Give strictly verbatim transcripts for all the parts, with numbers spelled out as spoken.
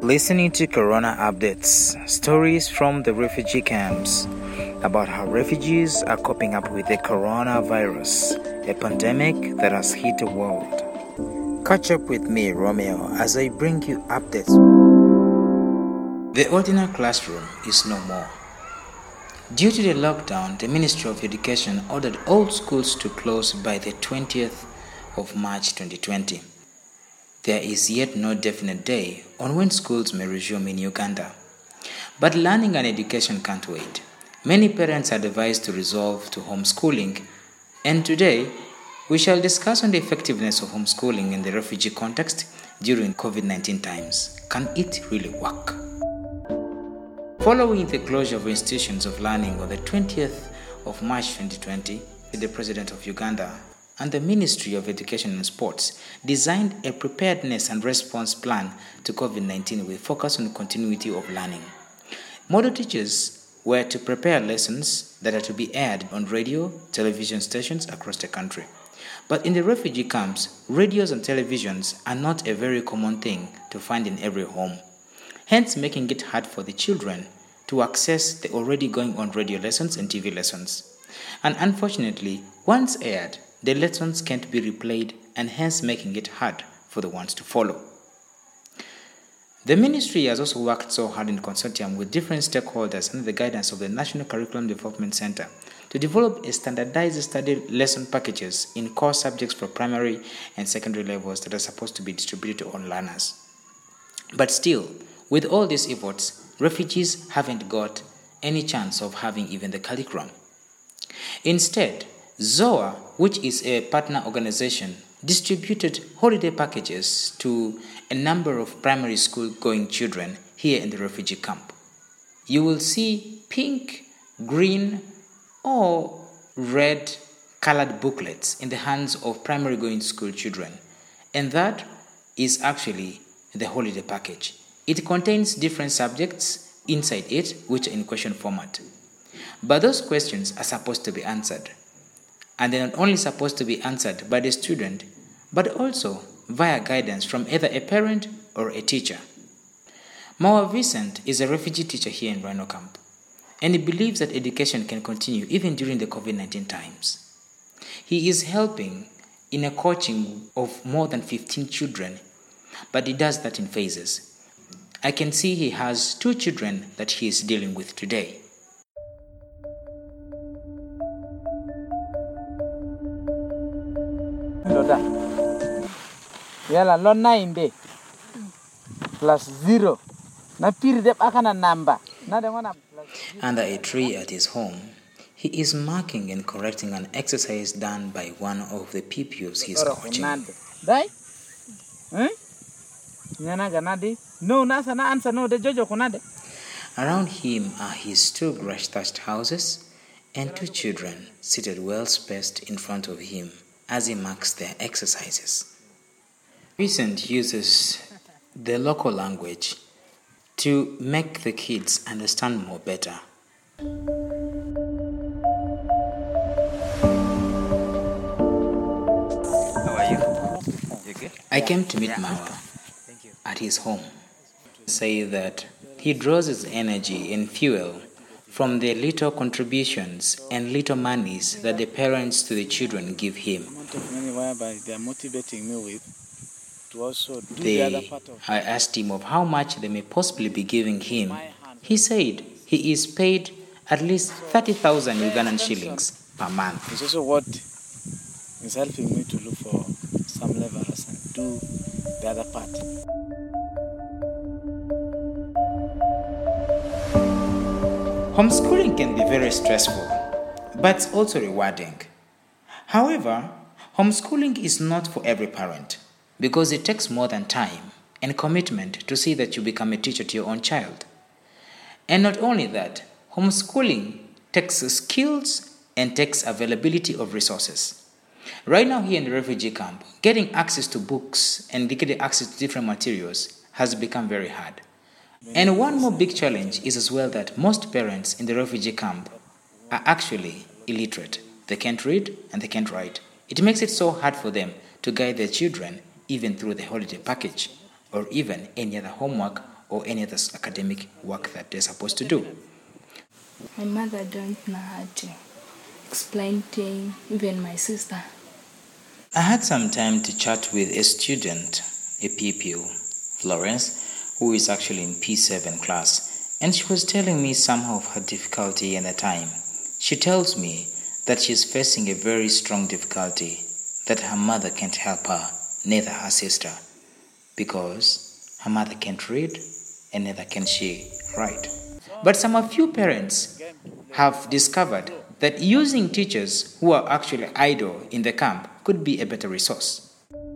Listening to Corona Updates, stories from the refugee camps about how refugees are coping up with the coronavirus, a pandemic that has hit the world. Catch up with me, Romeo, as I bring you updates. The ordinary classroom is no more. Due to the lockdown, the Ministry of Education ordered all schools to close by the twentieth of March twenty twenty. There is yet no definite day on when schools may resume in Uganda. But learning and education can't wait. Many parents are advised to resolve to homeschooling, and today we shall discuss on the effectiveness of homeschooling in the refugee context during covid nineteen times. Can it really work? Following the closure of institutions of learning on the twentieth of March twenty twenty, the President of Uganda and the Ministry of Education and Sports designed a preparedness and response plan to covid nineteen with focus on continuity of learning. Model teachers were to prepare lessons that are to be aired on radio, television stations across the country. But in the refugee camps, radios and televisions are not a very common thing to find in every home, hence making it hard for the children to access the already going on radio lessons and T V lessons. And unfortunately, once aired, the lessons can't be replayed and hence making it hard for the ones to follow. The ministry has also worked so hard in consortium with different stakeholders under the guidance of the National Curriculum Development Center to develop a standardized study lesson packages in core subjects for primary and secondary levels that are supposed to be distributed to all learners. But still, with all these efforts, refugees haven't got any chance of having even the curriculum. Instead, Z O A, which is a partner organization, distributed holiday packages to a number of primary school going children here in the refugee camp. You will see pink, green, or red colored booklets in the hands of primary going school children, and that is actually the holiday package. It contains different subjects inside it which are in question format. But those questions are supposed to be answered. And they're not only supposed to be answered by the student, but also via guidance from either a parent or a teacher. Mawa Vincent is a refugee teacher here in Rhino Camp, and he believes that education can continue even during the covid nineteen times. He is helping in a coaching of more than fifteen children, but he does that in phases. I can see he has two children that he is dealing with today. Loda. Yala lo nine be plus zero. Na piri de akana number. Na de wana plus. Under a tree at his home, he is marking and correcting an exercise done by one of the pupils he's coaching. Dai? Hmm? Nyana ganadi? No, nasa na answer no de jojo kunade. Around him are his two grass-thatched houses and two children seated well spaced in front of him as he marks their exercises. Vincent uses the local language to make the kids understand more better. How are you? You okay? I came to meet Mawa at his home. Say that he draws his energy and fuel from the little contributions and little monies that the parents to the children give him. They are motivating me with to also do they, the other part of. I asked him of how much they may possibly be giving him. He said he is paid at least thirty thousand Ugandan shillings per month. It's also what is helping me to look for some levels and do the other part. Homeschooling can be very stressful, but it's also rewarding. However, homeschooling is not for every parent because it takes more than time and commitment to see that you become a teacher to your own child. And not only that, homeschooling takes skills and takes availability of resources. Right now here in the refugee camp, getting access to books and getting access to different materials has become very hard. And one more big challenge is as well that most parents in the refugee camp are actually illiterate. They can't read and they can't write. It makes it so hard for them to guide their children even through the holiday package or even any other homework or any other academic work that they're supposed to do. My mother don't know how to explain things, even my sister. I had some time to chat with a student, a pupil, Florence, who is actually in P seven class, and she was telling me some of her difficulty in the time. She tells me that she is facing a very strong difficulty, that her mother can't help her, neither her sister, because her mother can't read and neither can she write. But some of you parents have discovered that using teachers who are actually idle in the camp could be a better resource.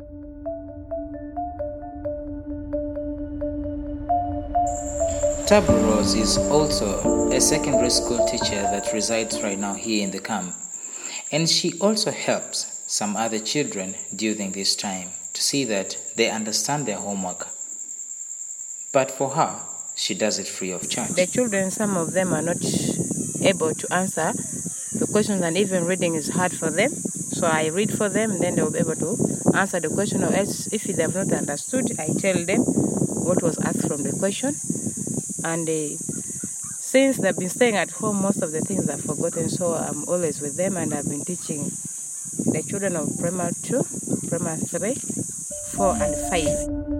Tabu Rose is also a secondary school teacher that resides right now here in the camp, and she also helps some other children during this time to see that they understand their homework. But for her, she does it free of charge. The children, some of them are not able to answer the questions, and even reading is hard for them. So I read for them, and then they'll be able to answer the question, or else if they have not understood, I tell them what was asked from the question. And uh, since they've been staying at home, most of the things are forgotten, so I'm always with them, and I've been teaching the children of primary two, primary three, four, and five.